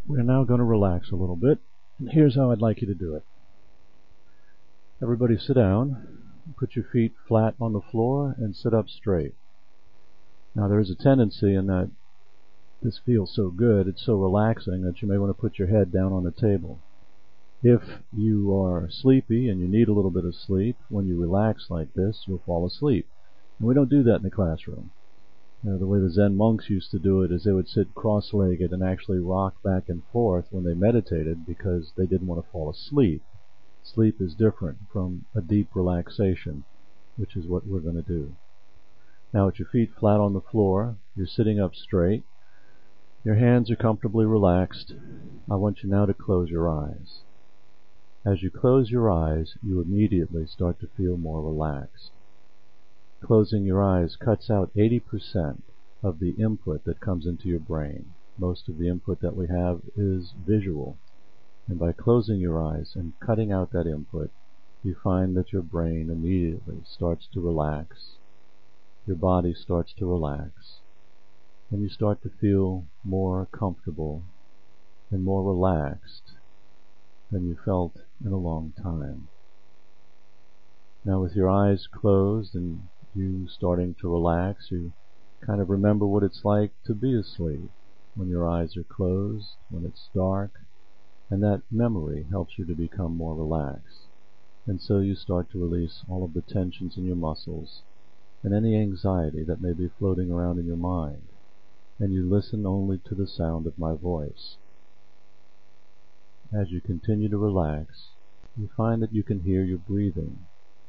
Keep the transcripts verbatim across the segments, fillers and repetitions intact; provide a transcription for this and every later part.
We're now going to relax a little bit, and here's how I'd like you to do it. Everybody sit down, put your feet flat on the floor, and sit up straight. Now there is a tendency in that this feels so good, it's so relaxing, that you may want to put your head down on the table. If you are sleepy and you need a little bit of sleep, when you relax like this, you'll fall asleep. And we don't do that in the classroom. You know, the way the Zen monks used to do it is they would sit cross-legged and actually rock back and forth when they meditated because they didn't want to fall asleep. Sleep is different from a deep relaxation, which is what we're going to do. Now with your feet flat on the floor, you're sitting up straight. Your hands are comfortably relaxed. I want you now to close your eyes. As you close your eyes, you immediately start to feel more relaxed. Closing your eyes cuts out eighty percent of the input that comes into your brain. Most of the input that we have is visual. And by closing your eyes and cutting out that input, you find that your brain immediately starts to relax. Your body starts to relax. And you start to feel more comfortable and more relaxed than you felt in a long time. Now with your eyes closed and you starting to relax, you kind of remember what it's like to be asleep when your eyes are closed, when it's dark, and that memory helps you to become more relaxed. And so you start to release all of the tensions in your muscles and any anxiety that may be floating around in your mind, and you listen only to the sound of my voice. As you continue to relax, you find that you can hear your breathing.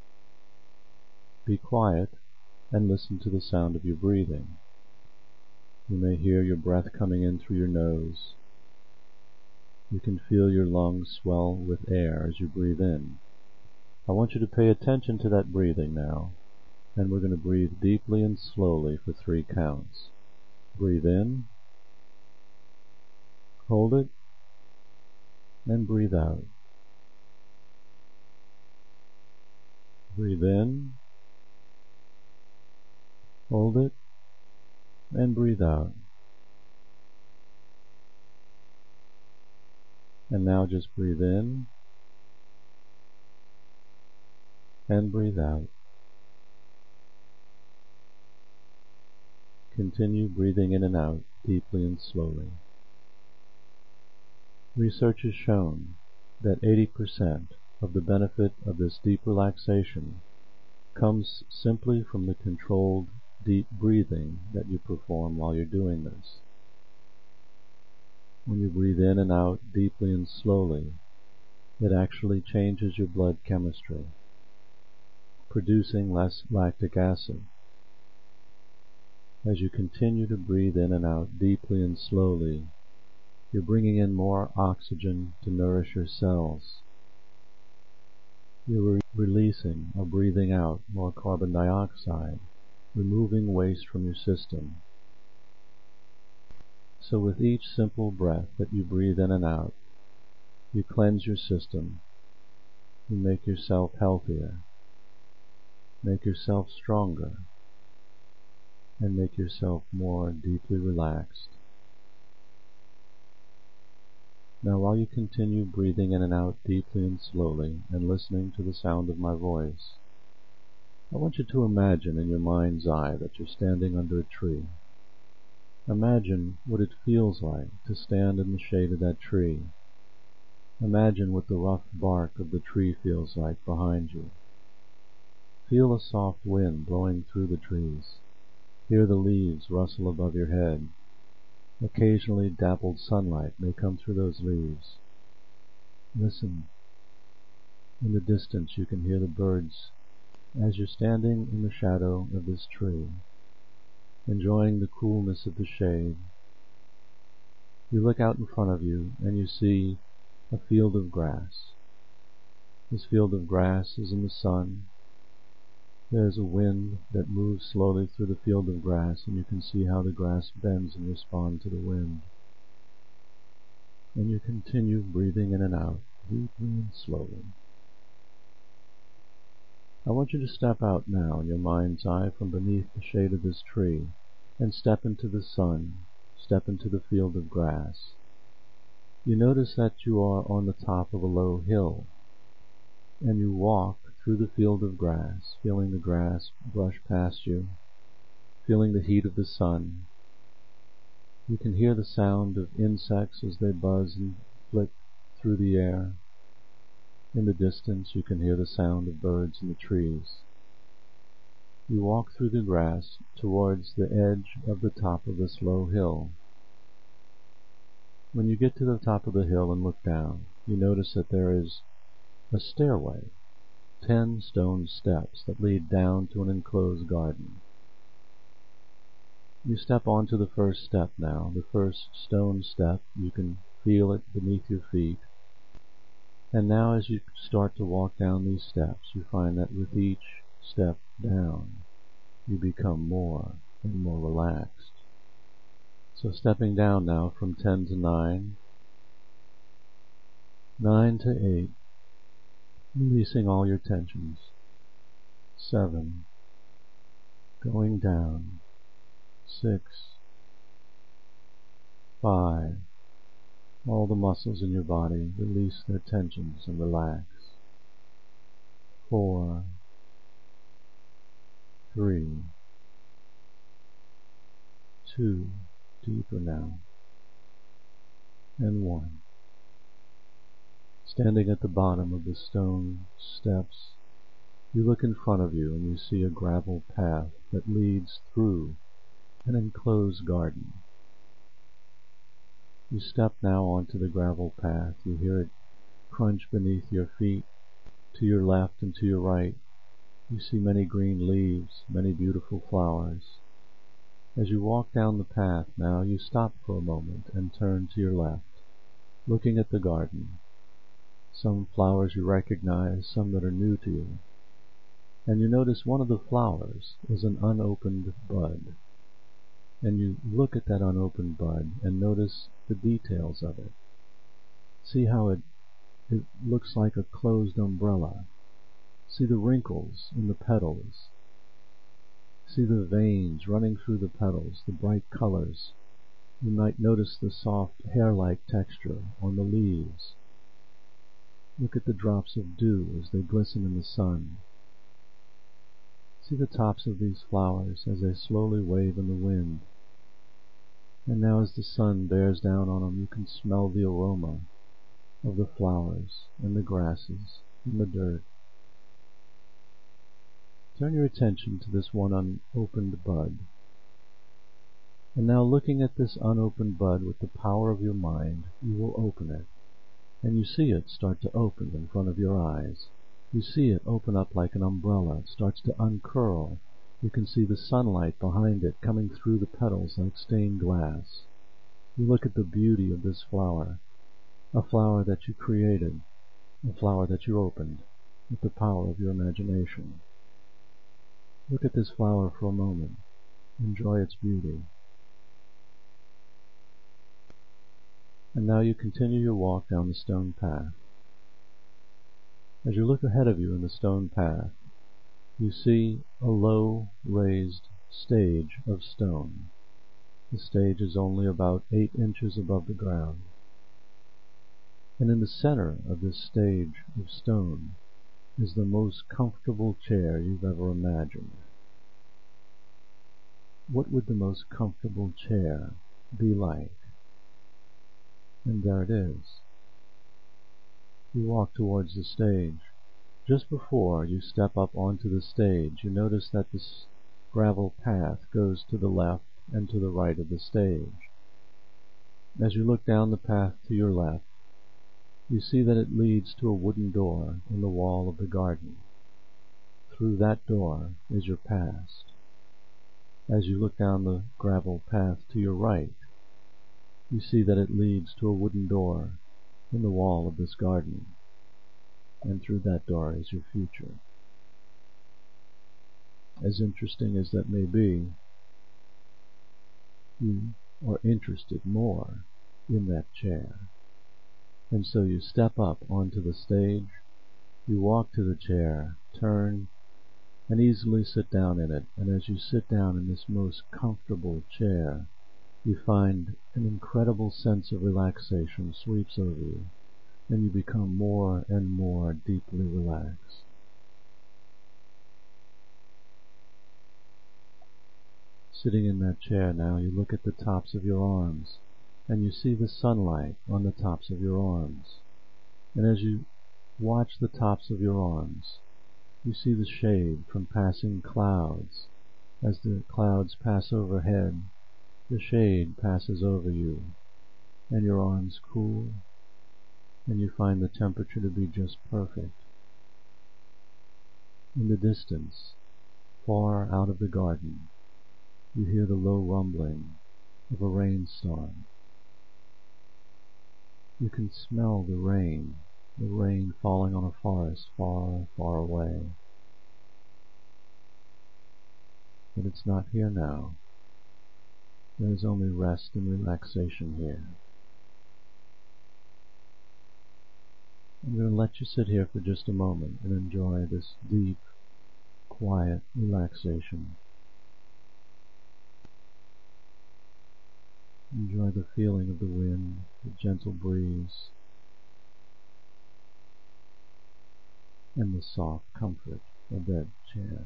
Be quiet and listen to the sound of your breathing. You may hear your breath coming in through your nose. You can feel your lungs swell with air as you breathe in. I want you to pay attention to that breathing now, and we're going to breathe deeply and slowly for three counts. Breathe in, hold it, and breathe out. Breathe in, hold it, and breathe out. And now just breathe in and breathe out. Continue breathing in and out deeply and slowly. Research has shown that eighty percent of the benefit of this deep relaxation comes simply from the controlled deep breathing that you perform while you're doing this. When you breathe in and out deeply and slowly, it actually changes your blood chemistry, producing less lactic acid. As you continue to breathe in and out deeply and slowly, you're bringing in more oxygen to nourish your cells. You're re- releasing or breathing out more carbon dioxide, removing waste from your system. So with each simple breath that you breathe in and out, you cleanse your system, you make yourself healthier, make yourself stronger, and make yourself more deeply relaxed. Now while you continue breathing in and out deeply and slowly and listening to the sound of my voice, I want you to imagine in your mind's eye that you're standing under a tree. Imagine what it feels like to stand in the shade of that tree. Imagine what the rough bark of the tree feels like behind you. Feel a soft wind blowing through the trees. Hear the leaves rustle above your head. Occasionally dappled sunlight may come through those leaves. Listen. In the distance you can hear the birds as you're standing in the shadow of this tree, enjoying the coolness of the shade. You look out in front of you and you see a field of grass. This field of grass is in the sun. There is a wind that moves slowly through the field of grass, and you can see how the grass bends in response to the wind. And you continue breathing in and out, deeply and slowly. I want you to step out now in your mind's eye from beneath the shade of this tree and step into the sun, step into the field of grass. You notice that you are on the top of a low hill, and you walk through the field of grass, feeling the grass brush past you, feeling the heat of the sun. You can hear the sound of insects as they buzz and flick through the air. In the distance you can hear the sound of birds in the trees. You walk through the grass towards the edge of the top of this low hill. When you get to the top of the hill and look down, you notice that there is a stairway, ten stone steps that lead down to an enclosed garden. You step onto the first step now, the first stone step. You can feel it beneath your feet. And now as you start to walk down these steps, you find that with each step down, you become more and more relaxed. So stepping down now from ten to nine, nine to eight, releasing all your tensions. Seven, going down. Six, five, all the muscles in your body release their tensions and relax. Four, three, two, deeper now, and one. Standing at the bottom of the stone steps, you look in front of you and you see a gravel path that leads through an enclosed garden. You step now onto the gravel path. You hear it crunch beneath your feet. To your left and to your right, you see many green leaves, many beautiful flowers. As you walk down the path now, you stop for a moment and turn to your left, looking at the garden. Some flowers you recognize, some that are new to you. And you notice one of the flowers is an unopened bud. And you look at that unopened bud and notice the details of it. See how it, it looks like a closed umbrella. See the wrinkles in the petals. See the veins running through the petals, the bright colors. You might notice the soft hair-like texture on the leaves. Look at the drops of dew as they glisten in the sun. See the tops of these flowers as they slowly wave in the wind. And now as the sun bears down on them, you can smell the aroma of the flowers and the grasses and the dirt. Turn your attention to this one unopened bud. And now looking at this unopened bud with the power of your mind, you will open it. And you see it start to open in front of your eyes. You see it open up like an umbrella. It starts to uncurl. You can see the sunlight behind it coming through the petals like stained glass. You look at the beauty of this flower, a flower that you created, a flower that you opened with the power of your imagination. Look at this flower for a moment. Enjoy its beauty. And now you continue your walk down the stone path. As you look ahead of you in the stone path, you see a low, raised stage of stone. The stage is only about eight inches above the ground. And in the center of this stage of stone is the most comfortable chair you've ever imagined. What would the most comfortable chair be like? And there it is. You walk towards the stage. Just before you step up onto the stage, you notice that this gravel path goes to the left and to the right of the stage. As you look down the path to your left, you see that it leads to a wooden door in the wall of the garden. Through that door is your past. As you look down the gravel path to your right, you see that it leads to a wooden door in the wall of this garden, and through that door is your future. As interesting as that may be, you are interested more in that chair. And so you step up onto the stage, you walk to the chair, turn, and easily sit down in it. And as you sit down in this most comfortable chair, you find an incredible sense of relaxation sweeps over you, and you become more and more deeply relaxed. Sitting in that chair now, you look at the tops of your arms, and you see the sunlight on the tops of your arms. And as you watch the tops of your arms, you see the shade from passing clouds. As the clouds pass overhead, the shade passes over you, and your arms cool, and you find the temperature to be just perfect. In the distance, far out of the garden, you hear the low rumbling of a rainstorm. You can smell the rain, the rain falling on a forest far, far away. But it's not here now. There is only rest and relaxation here. I'm going to let you sit here for just a moment and enjoy this deep, quiet relaxation. Enjoy the feeling of the wind, the gentle breeze, and the soft comfort of that chair.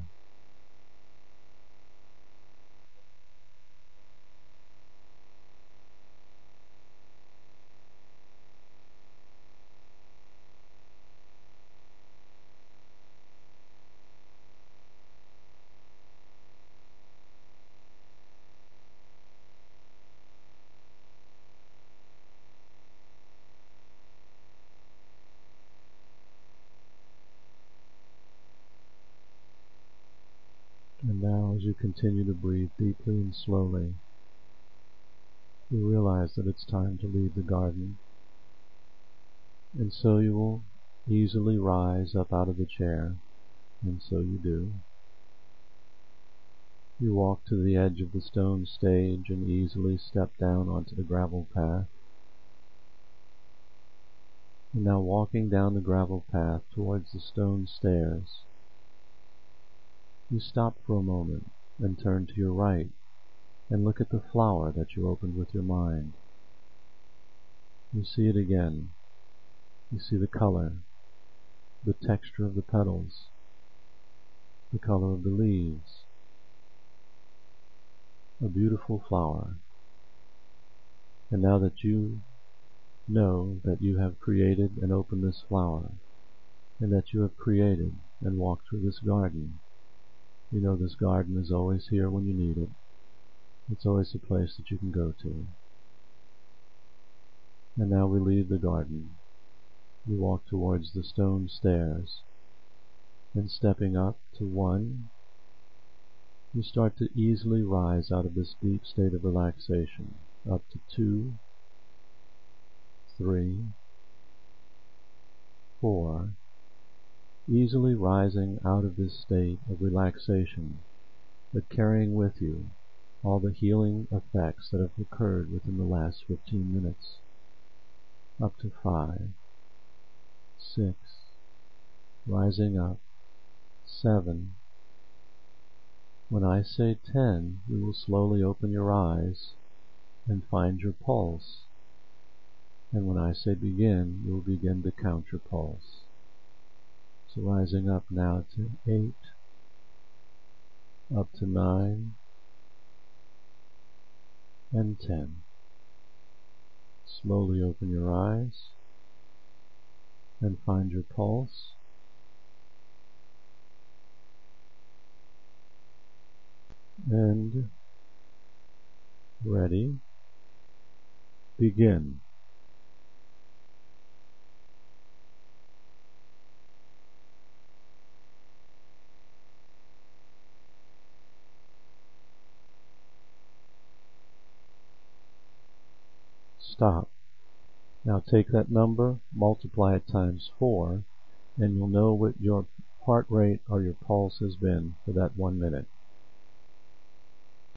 And now, as you continue to breathe deeply and slowly, you realize that it's time to leave the garden. And so you will easily rise up out of the chair, and so you do. You walk to the edge of the stone stage and easily step down onto the gravel path. And now walking down the gravel path towards the stone stairs, you stop for a moment and turn to your right and look at the flower that you opened with your mind. You see it again. You see the color, the texture of the petals, the color of the leaves. A beautiful flower. And now that you know that you have created and opened this flower, and that you have created and walked through this garden, you know this garden is always here when you need it. It's always a place that you can go to. And now we leave the garden. You walk towards the stone stairs, and stepping up to one, you start to easily rise out of this deep state of relaxation, up to two, three, four, easily rising out of this state of relaxation, but carrying with you all the healing effects that have occurred within the last fifteen minutes. Up to five, six, rising up, seven. When I say ten, you will slowly open your eyes and find your pulse. And when I say begin, you will begin to count your pulse. So rising up now to eight, up to nine, and ten. Slowly open your eyes and find your pulse. And ready, begin. Stop. Now take that number, multiply it times four, and you'll know what your heart rate or your pulse has been for that one minute.